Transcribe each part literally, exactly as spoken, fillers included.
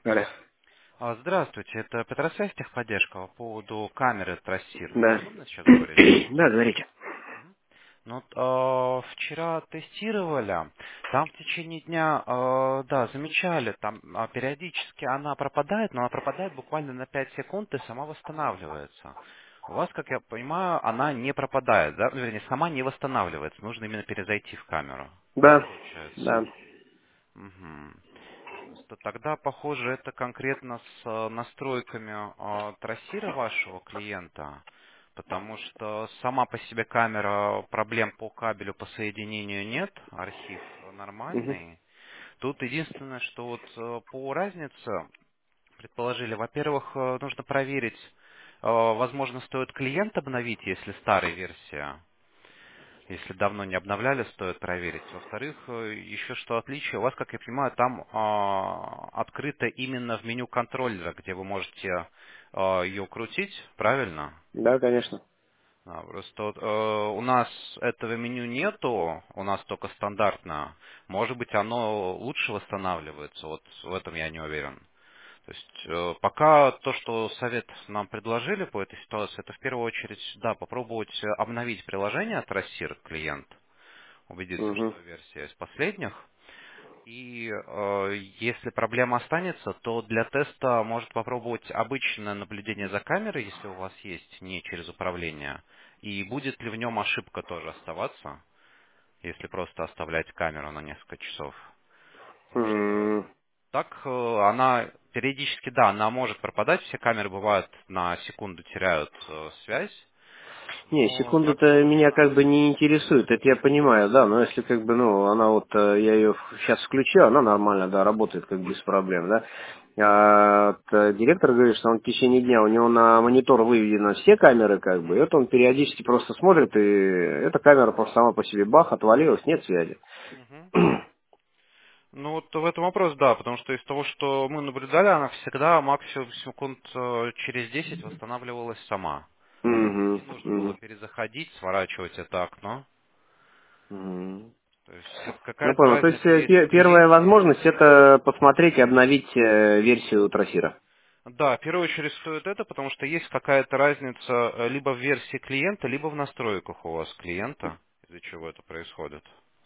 Алло. А, Здравствуйте, это Петросвязь техподдержка по поводу камеры Трассир. Да. Удобно сейчас говорить? Да, говорите. Ну, вот, а, вчера тестировали, там в течение дня, а, да, замечали, там а, периодически она пропадает, но она пропадает буквально на пять секунд и сама восстанавливается. У вас, как я понимаю, она не пропадает, да? Ну, вернее, сама не восстанавливается, нужно именно перезайти в камеру. Так Да. получается? Да. Мгм. Просто тогда, похоже, это конкретно с э, настройками э, трассира вашего клиента, потому что сама по себе камера, проблем по кабелю, по соединению нет, архив Угу. нормальный. Тут единственное, что вот э, по разнице предположили, во-первых, э, нужно проверить, э, возможно, стоит клиент обновить, если старая версия. Если давно не обновляли, стоит проверить. Во-вторых, э, еще что отличие, у вас, как я понимаю, там а, открыто именно в меню контроллера, где вы можете а, ее крутить, правильно? Да, конечно. А, просто вот, э, у нас этого меню нету, у нас только стандартно. Может быть, оно лучше восстанавливается, вот в этом я не уверен. То есть э, пока то, что совет нам предложили по этой ситуации, это в первую очередь, да, попробовать э, обновить приложение от Трассир клиент, убедиться, Угу. что версия из последних. И э, если проблема останется, то для теста может попробовать обычное наблюдение за камерой, если у вас есть, не через управление. И будет ли в нем ошибка тоже оставаться, если просто оставлять камеру на несколько часов. Потому что М, так э, она периодически, да, она может пропадать, все камеры бывают на секунду теряют э, связь, Не, но так секунда-то меня да. как бы не интересует, это я понимаю, да, но если как бы, ну, она вот, э, я ее сейчас включу, она нормально, да, работает как бы без проблем, да. А вот, э, директор говорит, что он в течение дня, у него на монитор выведены все камеры, как бы, и Мгм. вот он периодически просто смотрит, и эта камера просто сама по себе бах, отвалилась, нет связи. Мгм. Ну вот в этом вопрос, да, потому что из того, что мы наблюдали, она всегда максимум секунд э, через десять восстанавливалась сама. Мгм, Не нужно было мгм, перезаходить, сворачивать это окно. мгм. То есть это Ну, какая-то понял. То есть разница э, есть в пе- первая клиенте. возможность это посмотреть и обновить э, версию трассира. Да, в первую очередь стоит это, потому что есть какая-то разница э, либо в версии клиента, либо в настройках у вас клиента, из-за чего это происходит.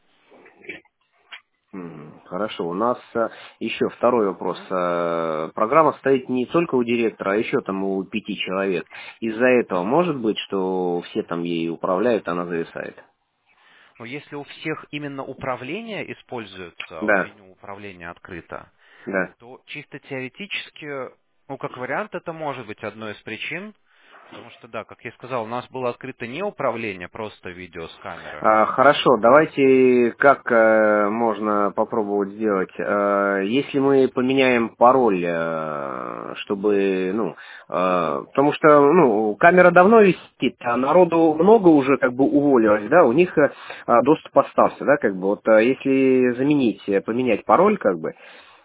Мгм. Хорошо. У нас э, еще второй вопрос. Мгм. Э, Программа стоит не только у директора, а еще там у пяти человек. Из-за этого может быть, что все там ей управляют, она зависает? Но если у всех именно управление используется, Да, меню управления открыто, да. то чисто теоретически, ну, как вариант, это может быть одной из причин, потому что, да, как я сказал, у нас было открыто не управление, просто видео с камеры. А, Хорошо, давайте как э, можно попробовать сделать. Э, Если мы поменяем пароль, э, чтобы, ну, э, потому что, ну, камера давно висит, а народу много уже как бы уволилось, да, у них э, а, доступ остался, да, как бы, вот э, если заменить, э, поменять пароль, как бы,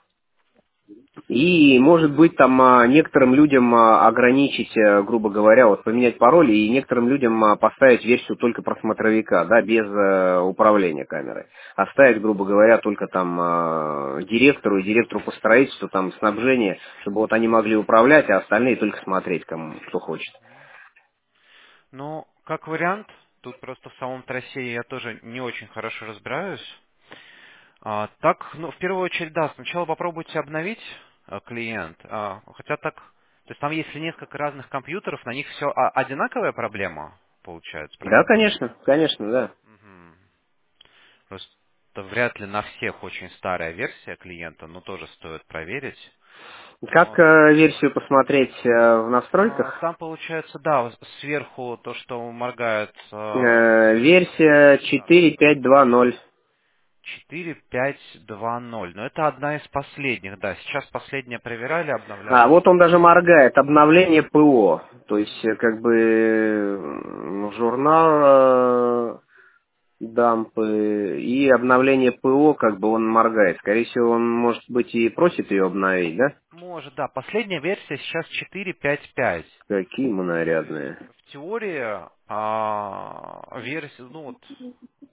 и, может быть, там а, некоторым людям а, ограничить, э, грубо говоря, вот поменять пароль и некоторым людям а, поставить версию только просмотровика, да, без э, управления камерой. Оставить, грубо говоря, только там а, директору и директору по строительству, там, снабжение, чтобы вот они могли управлять, а остальные только смотреть, кому кто хочет. Но, как вариант, тут просто в самом трассе я тоже не очень хорошо разбираюсь. А, так, ну, в первую очередь, да, сначала попробуйте обновить э, клиент. А, хотя так, то есть там если несколько разных компьютеров, на них все одинаковая проблема получается, Да, правильно? конечно, конечно, да. Мгм. Просто вряд ли на всех очень старая версия клиента, но тоже стоит проверить. Как Но э, версию посмотреть э, в а, настройках? там получается, да, вот сверху то, что моргает а, Э, версия да, четыре пять два ноль. четыре пять два ноль. Но это одна из последних, да. Сейчас последнее проверяли, А, обновлялись. вот он даже моргает. Обновление ПО. То есть, э, как бы, м, журнал э, дампы и обновление ПО, как бы он моргает. Скорее всего, он, может быть, и просит ее обновить, да? Может, да. Последняя версия сейчас четыре пять пять. Какие мы То есть нарядные. в теории а, версия, ну вот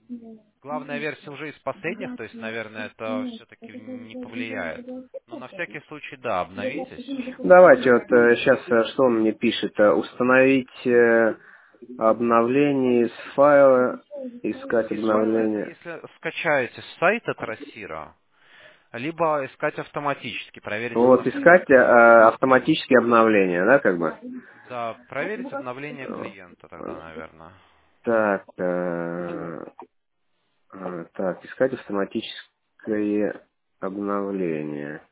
Главная версия уже из последних, то есть, наверное, это все-таки не повлияет. Но на всякий случай, да, обновитесь. Давайте, вот сейчас что он мне пишет? Э, Установить э, обновление из файла, искать Из- это обновление. если скачаете с сайта Трассира, либо искать автоматически, проверить Вот обновление искать э, клиента. автоматические обновления, да, как бы? Да, проверить обновление клиента тогда, наверное. Так, э, э, так, искать автоматическое обновление.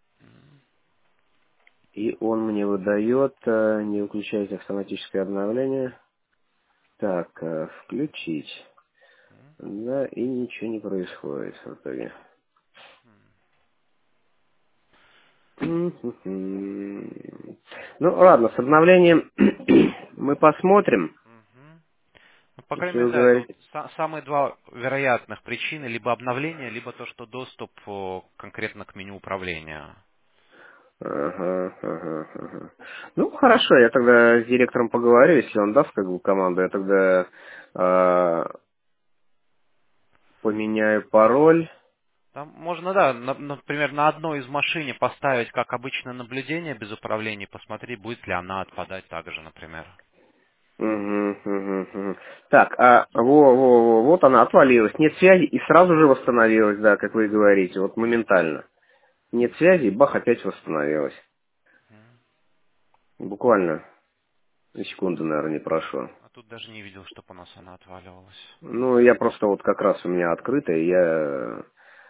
И он мне выдает, э, не выключайте автоматическое обновление. Так, э, включить. Да, и ничего не происходит в итоге. М-м-м. Ну, ладно, с обновлением мы посмотрим. Мгм. Ну, по крайней Если мере, вы да, это вот говорите... са- самые два вероятных причины, либо обновление, либо то, что доступ о, конкретно к меню управления. Ага, ага, ага. Ну, хорошо, я тогда с директором поговорю, если он даст как бы команду, я тогда э, поменяю пароль. Там можно, да, на- например, на одной из машине поставить, как обычное наблюдение без управления, посмотреть, будет ли она отпадать также, например. Мгм, мгм, мгм. Так, а во, во, во, вот она отвалилась, нет связи и сразу же восстановилась, да, как вы и говорите, вот моментально. Нет связи, и бах, опять восстановилась. Буквально секунды, наверное, не прошло. А тут даже не видел, чтобы у нас она отваливалась. Ну, я просто вот как раз у меня открыто, и я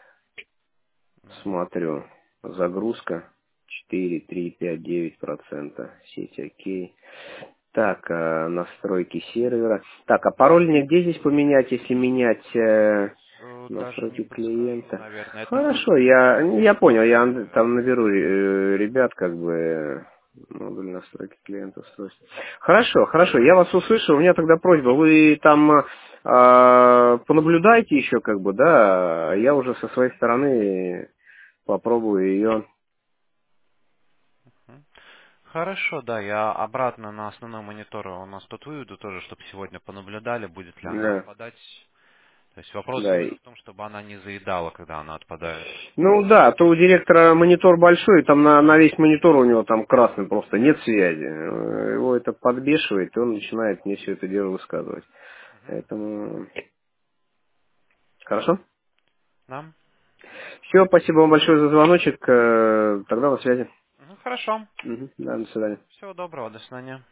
Мгм. смотрю. Загрузка четыре, три, пять, девять процента. Сеть окей. Так, э, настройки сервера. Так, а пароль мне где здесь поменять, если менять э, Э, Даже не настройки подскажу, клиента? наверное. Это Хорошо, я, я понял, я ан- там наберу э, ребят, как бы, э, модуль настройки клиента устройства. Хорошо, хорошо, я вас услышал, у меня тогда просьба, вы там э, понаблюдайте еще, как бы, да, а я уже со своей стороны попробую ее, Мгм. Хорошо, да, я обратно на основной монитор у нас тут выведу тоже, чтобы сегодня понаблюдали, будет ли она да, отпадать. То есть вопрос да. именно в том, чтобы она не заедала, когда она отпадает. Ну да, а то у директора монитор большой, там на, на весь монитор у него там красный просто, нет связи. Э, Его это подбешивает, и он начинает мне все это дело высказывать. Мгм. Поэтому... Хорошо? Да? Все, спасибо вам большое за звоночек. э, Тогда на связи. Мгм, хорошо. Мгм, да, до свидания. Всего доброго, до свидания.